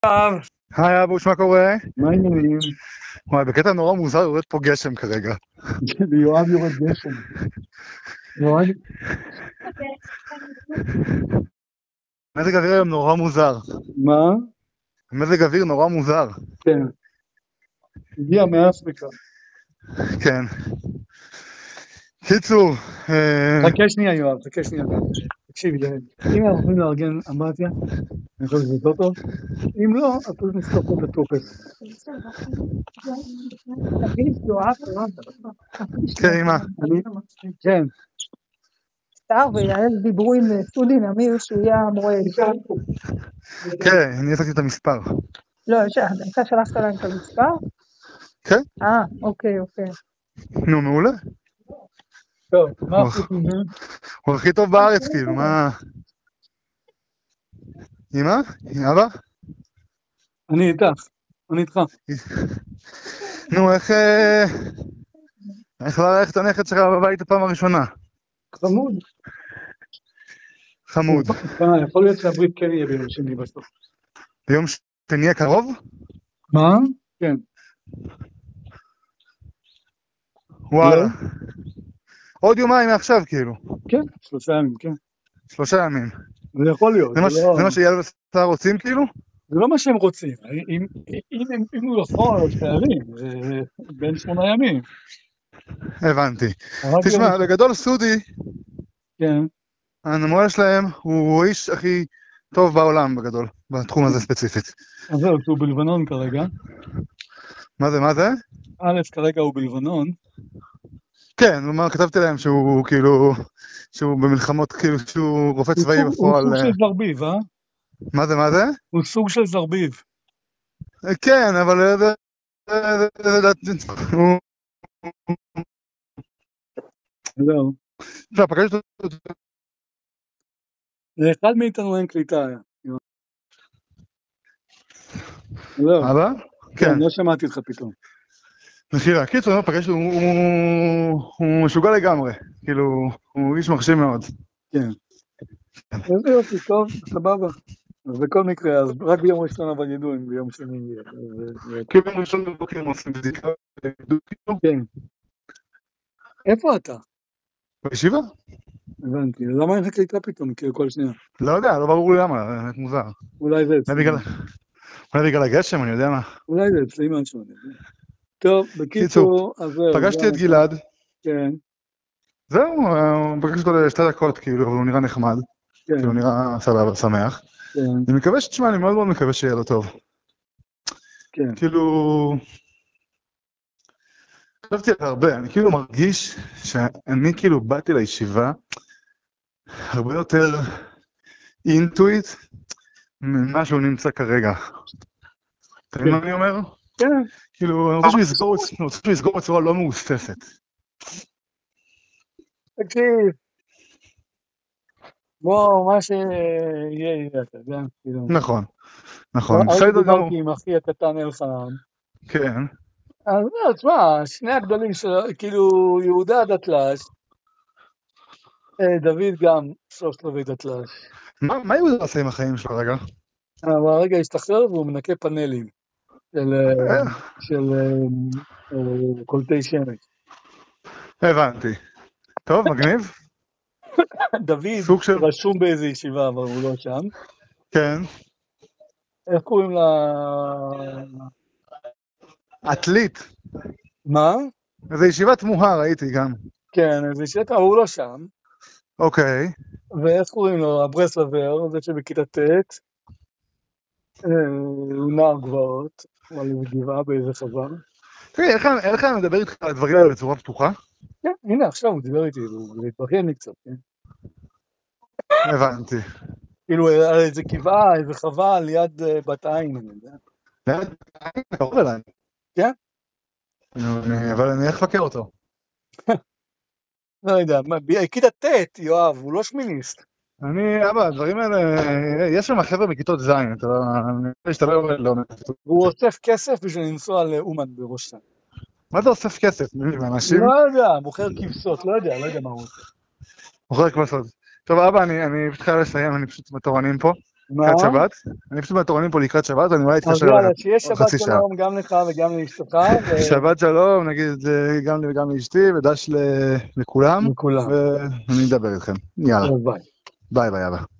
היי אבוש, מה קורה? מה העניינים? וואי, בקטע נורא מוזר יורד פה גשם כרגע. ליואב יורד גשם. יואב? מזג אוויר היום נורא מוזר. מה? מזג אוויר נורא מוזר. כן. הגיע מאפריקה. כן. קיצור, חכה שנייה יואב, חכה שנייה. תקשיב, אם אנחנו יכולים לארגן אמבטיה, אני חושב שזה יותר טוב. אם לא, אז פשוט נפתוח את הטופס. כן, אמא. כן. סתר ויעל דיברו עם סודי נמיר שהוא יהיה המורה. כן, אני עשיתי את המספר. לא, אתה שלחת להם את המספר? כן. אוקיי. נו, מעולה. טוב, מה חוץ מזה? הוא הכי טוב בארץ, כאילו, מה... אמא? אבא? אני איתך, אני איתך. נו, איך ללכת הנכד שלך בבית הפעם הראשונה? חמוד. חמוד. יכול להיות שהברית כן יהיה ביום שני בסוף. ביום שני הקרוב? מה? כן. וואלה. עוד יומיים מעכשיו, כאילו. כן, 3 ימים, כן. 3 ימים. זה יכול להיות. זה מה שאייל וסתר רוצים, כאילו? זה לא מה שהם רוצים. אם הוא יכול, אז תארים, זה בין 8 ימים. הבנתי. תשמע, בגדול סודי, כן. המורה שלהם הוא האיש הכי טוב בעולם בגדול, בתחום הזה ספציפית. אז זהו, הוא בלבנון כרגע. מה זה? א', כרגע הוא בלבנון. כן, כתבתי להם שהוא כאילו, שהוא במלחמות, כאילו שהוא רופא צבאי בפועל. הוא סוג של זרביב, אה? מה זה? הוא סוג של זרביב. כן, אבל זהו. עכשיו, פגשתי אותו. לאחד מאיתנו אין קליטה. לא. אבא? כן, לא שמעתי אותך פתאום. נחילה, קיצור, פגשתי, הוא משוגע לגמרי, כאילו, הוא איש מרשים מאוד. כן. איזה יופי, טוב, סבבה. אז בכל מקרה, אז רק ביום ראשון אבל ידעו אם ביום שני... כאילו ביום ראשון בבוקר הם עושים בדיקה, כן. איפה אתה? בישיבה? הבנתי, למה אין לך קליטה פתאום, כאילו כל שנייה? לא יודע, לא ברור לי למה, זה מוזר. אולי זה אצלי. אולי בגלל הגשם, אני יודע מה. אולי זה אצלי משהו. טוב, בקיצור, אז זהו. פגשתי את גלעד. כן. זהו, פגשתי אותו ל2 דקות, כאילו, אבל הוא נראה נחמד. כאילו, הוא נראה סבבה, שמח. אני מקווה שתשמע, אני מאוד מאוד מקווה שיהיה לו טוב. כן. כאילו... חשבתי על הרבה, אני כאילו מרגיש שאני כאילו באתי לישיבה הרבה יותר אינטואיט ממה שהוא נמצא כרגע. אתה מבין מה אני אומר? כן. כאילו, אני רוצה שהוא יסגור בצורה לא מאוספת. תקשיב. בוא, מה שיהיה, אתה יודע. נכון. אני דיברתי עם אחי הקטן אלחנן. כן. אז לא, תשמע, שני הגדולים שלו, כאילו יהודה דתל"ש, דוד גם 3/4 דתל"ש. מה יהודה עושה עם החיים שלו רגע? אבל הרגע השתחרר והוא מנקה פאנלים של קולטי שמש. הבנתי. טוב, מגניב. דוד רשום באיזו ישיבה, אבל הוא לא שם. כן. איך קוראים לה? אתלית. מה? איזו ישיבת מוהר, ראיתי גם. כן, איזו ישיבת, אבל הוא לא שם. אוקיי. ואיך קוראים לו? הברסלבר, זה שבכיתה ט'. הוא נער גבעות, אבל הוא גבעה באיזה חבר. תראי, איך אני מדבר איתך על הדברים האלה בצורה פתוחה? כן, הנה עכשיו הוא דיבר איתי, הוא התבכיין לי קצת, כן? הבנתי. כאילו, על איזה גבעה, איזה חווה ליד בת עין, אני יודע. ליד בת עין? קרוב אליי. כן? אבל אני איך לבקר אותו? לא יודע, כיתה ט', יואב, הוא לא שמיניסט. אבא, הדברים האלה, יש שם חבר'ה מכיתות זין, אתה לא יורד לא. והוא אוסף כסף בשביל לנסוע לאומן בראש העין. מה זה אוסף כסף? מאנשים? לא יודע, מוכר כבשות, לא יודע מה הוא עושה. מוכר כבשות. טוב, אבא, אני פשוט חייב לסיים, אני פשוט בתורנים פה. מה? לקראת שבת? אני פשוט מהתורנים פה לקראת שבת, אני אולי אז אתקשר יאללה, אליכם שיהיה עוד שבת חצי שעה. שלום גם לך וגם לאשתך, שבת שלום, נגיד את זה גם לי וגם לאשתי, ודש לכולם, לכולם. ואני אדבר איתכם. יאללה, ביי. ביי ביי אבא.